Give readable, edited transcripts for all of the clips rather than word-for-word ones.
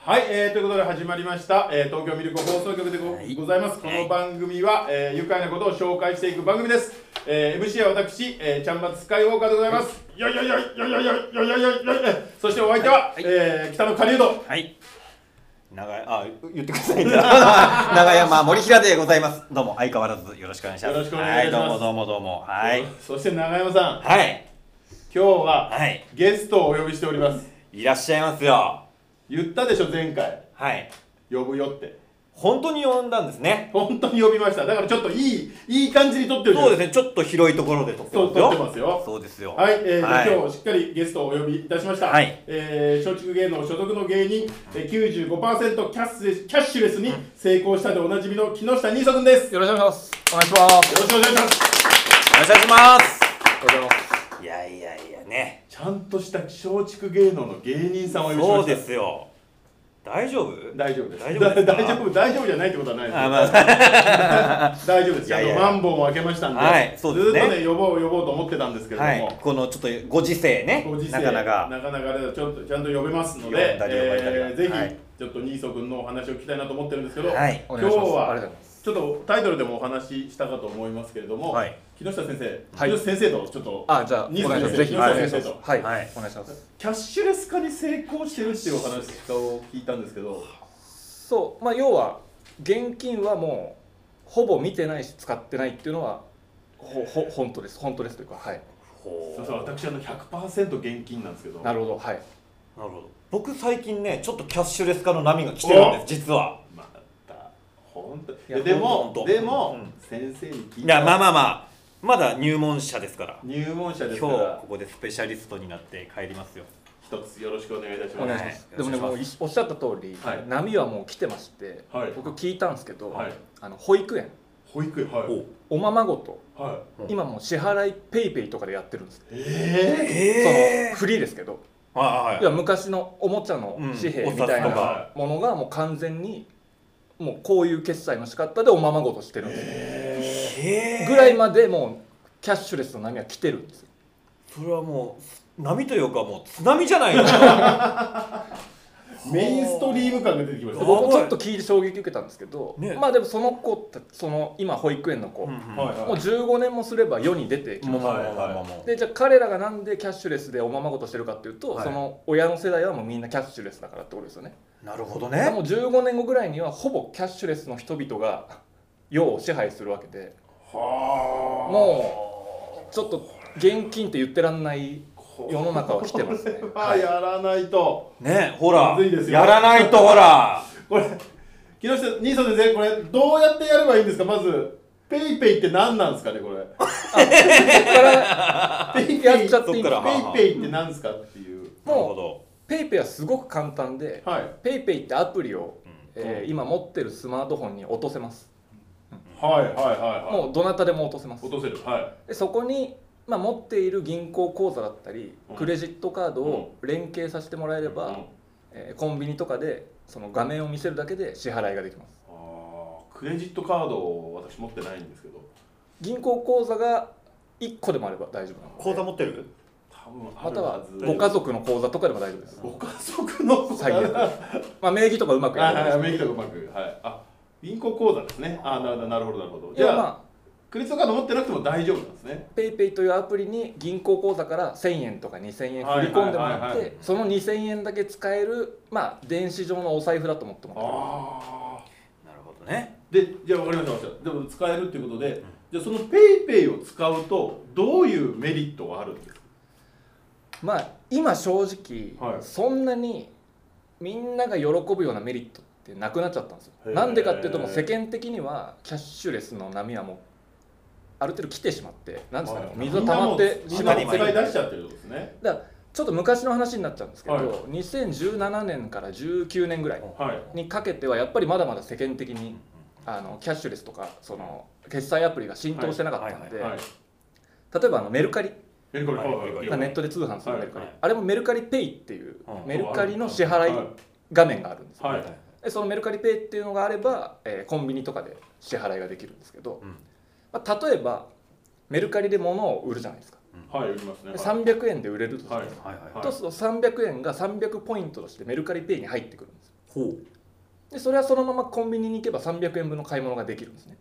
はい、ということで始まりました、東京ミルク放送局でございます。この番組は、愉快なことを紹介していく番組です。MC は私、チャンバツスカイウォーカーでございます。よいよいよいよいよいよいよいよいよいそしてお相手は、北の狩人。 はい。言ってください。長山森平でございます。どうも相変わらずよろしくお願いします。 よろしくお願いします。 はい、どうも。はい。 そして長山さん。 はい。 今日は、ゲストをお呼びしております。 いらっしゃいますよ。 言ったでしょ前回。 はい。 呼ぶよって。 本当に呼んだんですね。 本当に呼びました。だからちょっといい感じに撮ってる。 そうですね。ちょっと広いところで撮ってますよ。 撮ってますよ。 そうですよ。 はい。今日しっかりゲストをお呼びいたしました。はい。松竹芸能所属の芸人、95% キャッシュレスに成功したでおなじみの木下兄さんです。 よろしくお願いします。お願いします。 よろしくお願いします。 お願いします。お願いします。いやね。 ちゃんとした松竹芸能の芸人さんを呼びました。 そうですよ。大丈夫？ 大丈夫です。 大丈夫じゃないってことはないです。大丈夫です。マンボウも開けましたんで、ずっとね呼ぼうと思ってたんですけれども、 このちょっとご時世ね、なかなかちゃんと呼べますので、ぜひちょっとニーソ君のお話を聞きたいなと思ってるんですけど、今日はちょっとタイトルでもお話ししたかと思いますけれども、木下先生とちょっとじゃあニーソ先生、 ぜひ木下先生とお願いします。 キャッシュレス化に成功してるっていうお話を聞いたんですけど、 そう、要は現金はもうほぼ見てないし使ってないっていうのは本当ですというか、はい。 そう私100% 現金なんですけど。 なるほど、はい。 なるほど。僕最近ねちょっとキャッシュレス化の波が来てるんです実は。 また本当。でも先生に聞いた。 いやまだ入門者ですから。 入門者ですから。 今日ここでスペシャリストになって帰りますよ。 一つよろしくお願いいたします。 お願いします。でもね、もうおっしゃった通り、波はもう来てまして、僕聞いたんですけど、保育園、おままごと、今もう支払いペイペイとかでやってるんです。そのフリーですけど、いや昔のおもちゃの紙幣みたいなものがもう完全にもうこういう決済の仕方でおままごとしてるんですぐらいまでもうキャッシュレスの波は来てるんですよ。 それはもう波というかもう津波じゃないのメインストリーム感が出てきました。 僕もちょっと聞いて衝撃受けたんですけど、でもその子って今保育園の子、もう15年もすれば世に出てきます。でじゃあ彼らがなんでキャッシュレスでおままごとしてるかっていうと、その親の世代はもうみんなキャッシュレスだからってことですよね。 なるほどね。 もう15年後ぐらいにはほぼキャッシュレスの人々が世を支配するわけで、もうちょっと現金って言ってらんない世の中は来てますね。 やらないとね、ほらやらないとほらこれ木下兄さん先生、これどうやってやればいいんですか。まずペイペイって何なんですかね。これペイペイやっちゃっていい。ペイペイって何ですかっていう。 もうペイペイはすごく簡単で、ペイペイってアプリを今持ってるスマートフォンに落とせます。もうどなたでも落とせます。 落とせる。 でそこに持っている銀行口座だったりクレジットカードを連携させてもらえれば、コンビニとかでその画面を見せるだけで支払いができます。 クレジットカードを私持ってないんですけど、 銀行口座が1個でもあれば大丈夫なので。 口座持ってる？ またはご家族の口座とかでも大丈夫です。 ご家族の口座、名義とかうまくやる。 名義とかうまく、銀行口座ですね。なるほど。じゃあクレジットカード持ってなくても大丈夫なんですね。 ペイペイというアプリに銀行口座から1000円とか2000円振り込んでもらって、その2000円だけ使える電子上のお財布だと思ってもらって。 なるほどね。 で、じゃあ分かりました。でも使えるっていうことで、じゃあそのペイペイを使うとどういうメリットがあるんですか。 今正直、そんなにみんなが喜ぶようなメリットってなくなっちゃったんですよ。なんでかっていうと、もう世間的にはキャッシュレスの波はもうある程度来てしまって、なんですかね、水が溜まってしまってる。 使い出しちゃってるんですね。 だからちょっと昔の話になっちゃうんですけど、2017年から19年ぐらいにかけてはやっぱりまだまだ世間的にキャッシュレスとかその決済アプリが浸透してなかったので、例えばメルカリ、ネットで通販するメルカリ、あれもメルカリペイっていうメルカリの支払い画面があるんですよ。でそのメルカリペイっていうのがあれば、コンビニとかで支払いができるんですけど、例えばメルカリで物を売るじゃないですか。 売りますね。 300円で売れるとすると、300円が300ポイントとしてメルカリペイに入ってくるんですよ。 ほでそれはそのままコンビニに行けば300円分の買い物ができるんですね。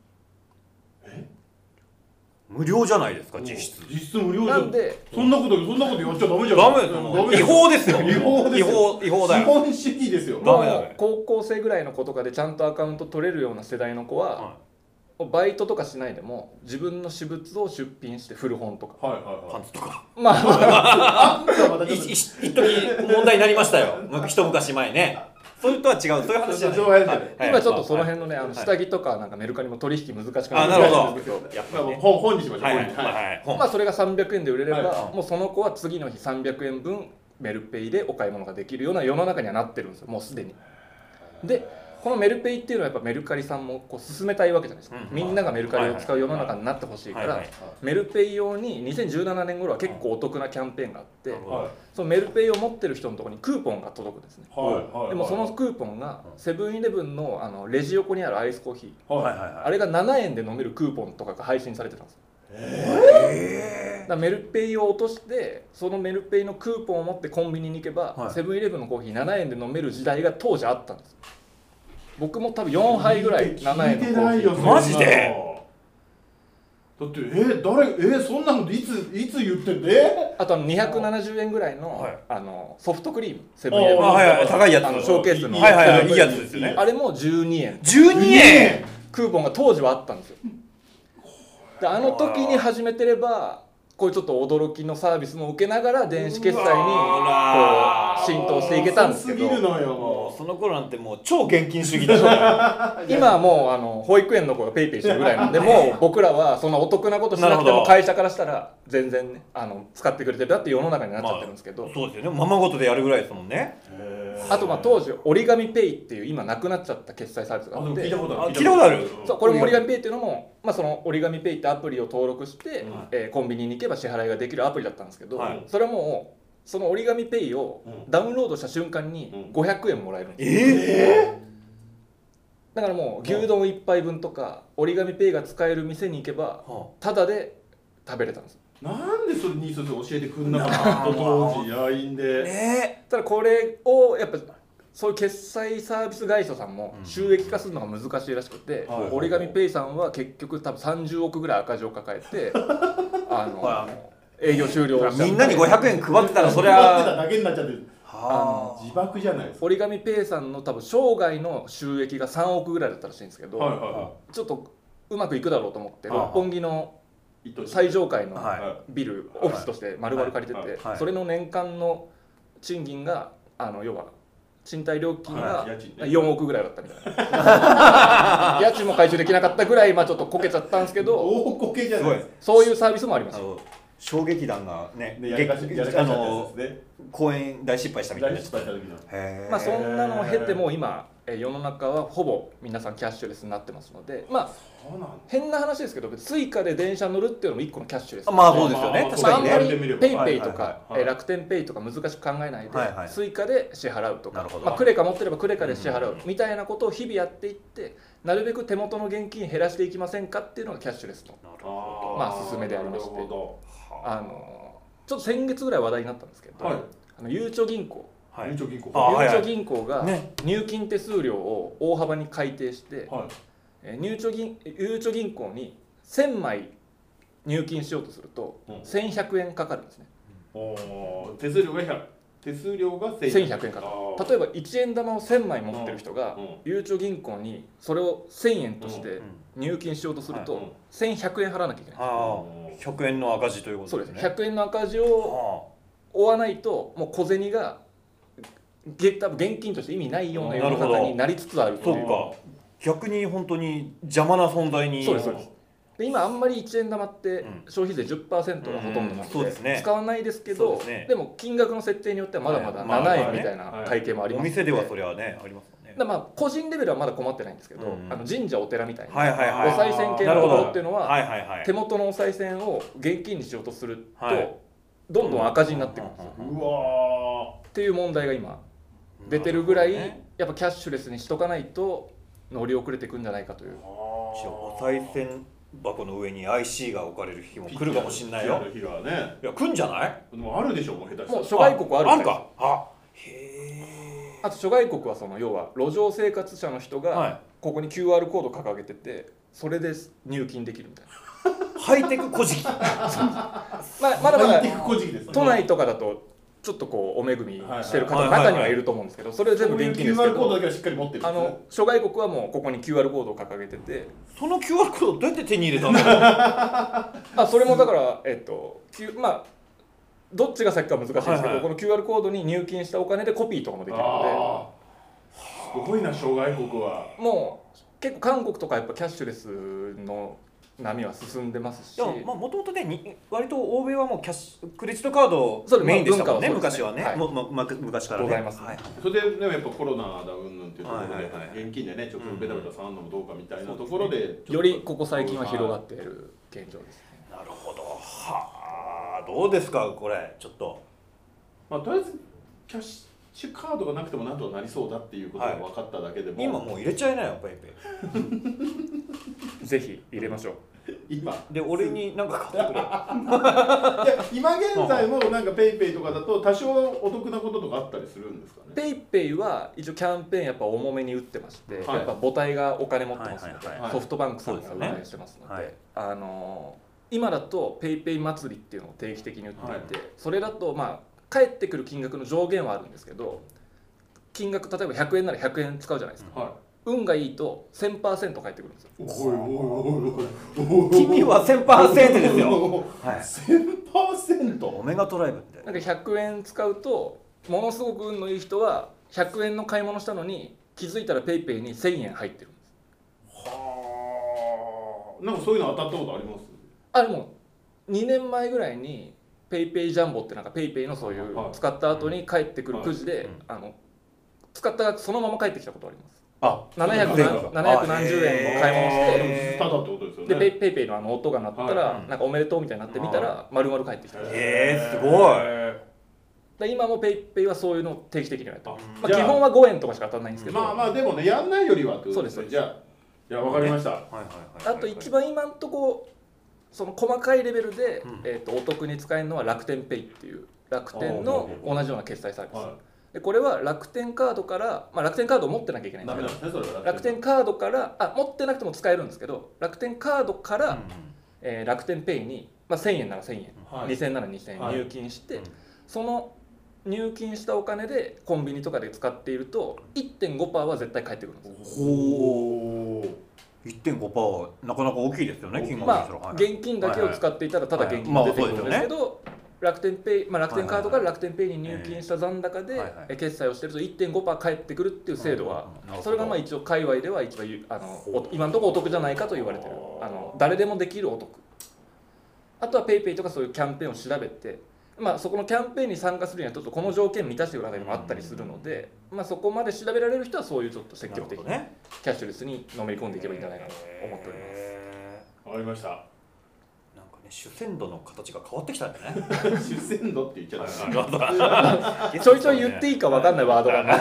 無料じゃないですか、実質。 実質無料じゃん。 なんでそんなことやっちゃダメじゃん。 ダメですよ。違法ですよ。 違法ですよ。 違法だよ。 資本主義ですよ。 ダメだもう高校生ぐらいの子とかでちゃんとアカウント取れるような世代の子は、バイトとかしないでも自分の私物を出品して古本とか、 はいはいはい。 パンツとか。 まあ一時問題になりましたよ。一昔前ね。それとは違う、そういう話じゃない。 今ちょっとその辺のね、下着とかなんかメルカリも取引難しくなってなるほど。 やっぱり本にしましょう。 まあそれが300円で売れれば、もうその子は次の日300円分メルペイでお買い物ができるような世の中にはなってるんですよ、もうすでに。でこのメルペイっていうのはやっぱメルカリさんもこう進めたいわけじゃないですか。みんながメルカリを使う世の中になってほしいから、メルペイ用に2017年頃は結構お得なキャンペーンがあって、そのメルペイを持ってる人のところにクーポンが届くんですね。でもそのクーポンがセブンイレブンのレジ横にあるアイスコーヒー、あれが7円で飲めるクーポンとかが配信されてたんですよ。だメルペイを落としてそのメルペイのクーポンを持ってコンビニに行けば、セブンイレブンのコーヒー7円で飲める時代が当時あったんです。僕も多分4杯ぐらい7円のコーヒー。 マジで？ だってそんなのいつ言ってんで？ あと270円ぐらいのソフトクリーム、セブンイレブン、高いやつ、 ショーケースのいいやつですよね。 あれも12円。 12円？ クーポンが当時はあったんですよ。であの時に始めてればこういうちょっと驚きのサービスも受けながら電子決済にこう浸透していけたんですけど、 その頃なんてもう超現金主義だし今はもう保育園の子がペイペイしてるぐらいなんで、もう僕らはそんなお得なことしなくても会社からしたら全然ね使ってくれてるだって世の中になっちゃってるんですけど、 そうですよね、ままごとでやるぐらいですもんね。 あと当時折り紙ペイっていう今なくなっちゃった決済サービスがあって、 聞いたことある。 そう、これも折り紙ペイっていうのも、その折り紙ペイってアプリを登録して、コンビニに行けば支払いができるアプリだったんですけど、それはもうその折り紙ペイをダウンロードした瞬間に500円もらえるんですよ。だからもう牛丼1杯分とか折り紙ペイが使える店に行けばタダで食べれたんです。 なんでそれに教えてくんなかった当時野員で。 ただこれをやっぱそういう決済サービス会社さんも収益化するのが難しいらしくて、折り紙ペイさんは結局多分30億ぐらい赤字を抱えて営業終了しちゃった。 みんなに500円配ってたらそれは配ってただけになっちゃってる。自爆じゃないですか。 折り紙ペイさんの多分生涯の収益が3億ぐらいだったらしいんですけど、ちょっとうまくいくだろうと思って六本木の最上階のビルオフィスとして丸々借りてて、それの年間の賃金が要は賃貸料金が4億ぐらいだったみたいな家賃も回収できなかったぐらいちょっとこけちゃったんですけど、 大こけじゃない。 そういうサービスもあります。 小劇団がね公演大失敗したみたいな。 そんなのを経ても今世の中はほぼ皆さんキャッシュレスになってますので、変な話ですけどスイカで電車乗るっていうのも一個のキャッシュレス。 そうですよね。確かにね。 あんまりペイペイとか楽天ペイとか難しく考えないでスイカで支払うとか、クレカ持ってればクレカで支払うみたいなことを日々やっていって、なるべく手元の現金減らしていきませんかっていうのがキャッシュレスの勧めでありまして、ちょっと先月ぐらい話題になったんですけど、ゆうちょ銀行ゆうちょ銀行が入金手数料を大幅に改定して、ゆうちょ銀行に1000枚入金しようとすると1100円かかるんですね。 手数料が 1100円かかる。例えば1円玉を1000枚持ってる人がゆうちょ銀行にそれを1000円として入金しようとすると1100円払わなきゃいけない。 100円の赤字ということですね。 そうです。100円の赤字を負わないともう小銭が多分現金として意味ないような世の中になりつつあるという。 そうか。逆に本当に邪魔な存在に。 そうです。で今あんまり1円玉って消費税 10% がほとんどなので使わないですけど、でも金額の設定によってはまだまだ7円みたいな会計もありますので、 お店ではそれはねありますもんね。 個人レベルはまだ困ってないんですけど、神社お寺みたいなお賽銭系のところっていうのは手元のお賽銭を現金にしようとするとどんどん赤字になってくるんですよ。っていう問題が今出てるぐらい、やっぱキャッシュレスにしとかないと乗り遅れていくんじゃないかという。 お賽銭箱の上に IC が置かれる日も来るかもしれないよ。いや来んじゃない？ もうあるでしょ、もう下手したら。 もう諸外国あるか。へえ。 あと諸外国はその要は路上生活者の人がここに QR コード掲げててそれで入金できるみたいなハイテク古事記まだまだ都内とかだとちょっとこうお恵みしてる方中にはいると思うんですけど、それ全部現金ですけど、 QR コードだけはしっかり持ってるんですね。 諸外国はもうここに QR コードを掲げてて、 その QR コードどうやって手に入れたんだろうそれもだからまあどっちが先か難しいですけど、この QR コードに入金したお金でコピーとかもできるので、すごいな諸外国は。 もう結構韓国とかやっぱキャッシュレスの波は進んでますし、 でももともとね割と欧米はもうクレジットカードメインでしたもんね、昔はね、昔からね。 ございます。 それでやっぱコロナだうんぬんっていうところで現金でねちょっとベタベタ触るのもどうかみたいなところでよりここ最近は広がっている現状ですね。 なるほど。はあ、どうですかこれちょっと。 まあとりあえずキャッシュカードがなくてもなんとかなりそうだっていうことが分かっただけでも、 今もう入れちゃいなよペイペイ。ぜひ入れましょう。 今で俺に何か買ってくれ。いや今現在もなんかペイペイとかだと多少お得なこととかあったりするんですかね。 ペイペイは一応キャンペーンやっぱ重めに打ってまして、やっぱ母体がお金持ってますので、ソフトバンクさんが運営してますので、今だとペイペイ祭りっていうのを定期的に打っていて、それだとまあ返ってくる金額の上限はあるんですけど、金額例えば100円なら100円使うじゃないですか。運がいいと 1000% 返ってくるんですよ。 君は 1000% ですよ。 1000%。 オメガトライブって。 なんか100円使うとものすごく運のいい人は100円の買い物したのに気づいたらペイペイに1000円入ってるんです。 はあ。なんかそういうの当たったことあります？ でも2年前ぐらいにペイペイジャンボってなんかペイペイのそういう使った後に返ってくるくじで使った額そのまま返ってきたことあります。700何十円の買い物してただってことですよね。 でペイペイの音が鳴ったらなんかおめでとうみたいになってみたら丸々返ってきた。 すごい。 今もペイペイはそういうのを定期的にやってます。基本は5円とかしか当たらないんですけど、 まあでもねやんないよりはそうです。 じゃあいや分かりました。 あと一番今んとこその細かいレベルでお得に使えるのは楽天ペイっていう楽天の同じような決済サービス。でこれは楽天カードから、楽天カードを持ってなきゃいけないんですけど、楽天カードから持ってなくても使えるんですけど、楽天カードから、楽天ペイに、1000円なら1000円、2000円なら2000円入金して、その入金したお金でコンビニとかで使っていると 1.5% は絶対返ってくるんですよ。 ほう。1.5% なかなか大きいですよね、金額にしたら。 現金だけを使っていたらただ現金が出てくるんですけど、楽天ペイ、楽天カードから楽天ペイに入金した残高で決済をしてると 1.5% 返ってくるっていう制度は、それが一応界隈では一番今のところお得じゃないかと言われてる、誰でもできるお得。あとはペイペイとかそういうキャンペーンを調べて、そこのキャンペーンに参加するにはちょっとこの条件満たしてくださいもあったりするので、そこまで調べられる人はそういうちょっと積極的にキャッシュレスにのめり込んでいけばいいんじゃないかと思っております。 わかりました。 主戦度の形が変わってきたんだね。 主戦度って言っちゃった。 ちょいちょい言っていいか分かんないワードが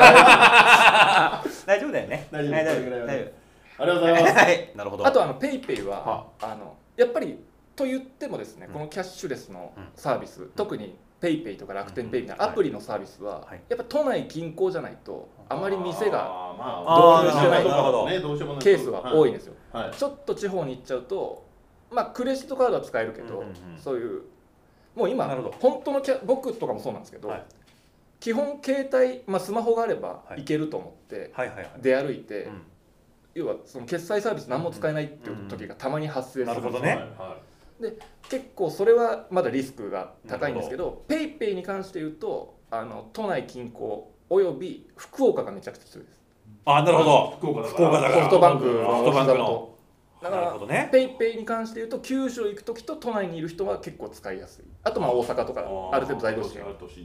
大丈夫だよね。 大丈夫。ありがとうございます。 なるほど。 あとペイペイはやっぱりと言ってもですね、このキャッシュレスのサービス、特にペイペイとか楽天ペイみたいなアプリのサービスはやっぱ都内近郊じゃないとあまり店が導入してないケースが多いんですよ。ちょっと地方に行っちゃうとクレジットカードは使えるけど、そういうもう今本当の僕とかもそうなんですけど、基本携帯、スマホがあればいけると思って出歩いて、要はその決済サービス何も使えないっていう時がたまに発生するんですね。で結構それはまだリスクが高いんですけど、ペイペイに関して言うと都内近郊および福岡がめちゃくちゃ強いです。 なるほど。 福岡だからソフトバンクのだからペイペイに関して言うと九州行く時と都内にいる人は結構使いやすい。あと大阪とかある程度在都市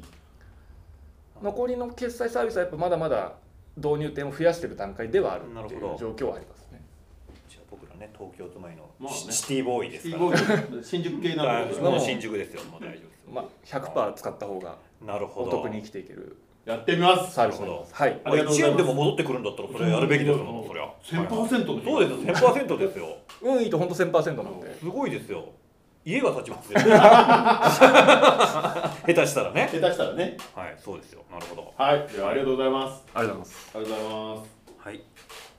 残りの決済サービスはやっぱまだまだ導入点を増やしている段階ではあるっていう状況はありますね。 じゃあ僕らね東京都内のシティボーイですから、 新宿系なの新宿ですよ。もう大丈夫です。 100% 使った方がお得に生きていける。 やってみます。 サービスになります。はい。 1円でも戻ってくるんだったらそれやるべきですもん。そりゃ 1000%。 そうですよ。1000% ですよ。 運いいと本当 1000% なんで。 すごいですよ。 家が建ちますよ下手したらね。 下手したらね。 はい、そうですよ。なるほど。 はい、ではありがとうございます。 ありがとうございます。 ありがとうございます。 はい。